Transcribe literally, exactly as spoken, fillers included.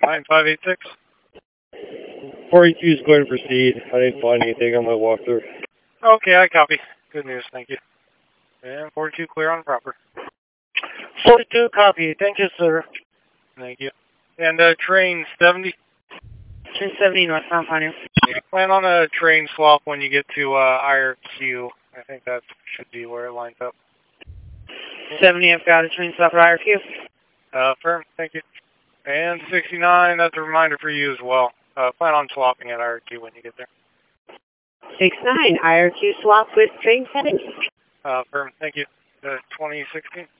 nine five eight six. forty-two is going to proceed. I didn't find anything on my walkthrough. Okay, I copy. Good news, thank you. And forty-two clear on proper. forty-two copy. Thank you, sir. Thank you. And uh, train seventy. Train seventy northbound Pioneer. Plan on a train swap when you get to uh, I R Q. I think that should be where it lines up. seventy, I've got a train swap at I R Q. Uh, firm, thank you. And sixty-nine, that's a reminder for you as well. Uh, plan on swapping at I R Q when you get there. sixty-nine, I R Q swap with train seventy. Uh, firm, thank you. Uh, twenty sixteen.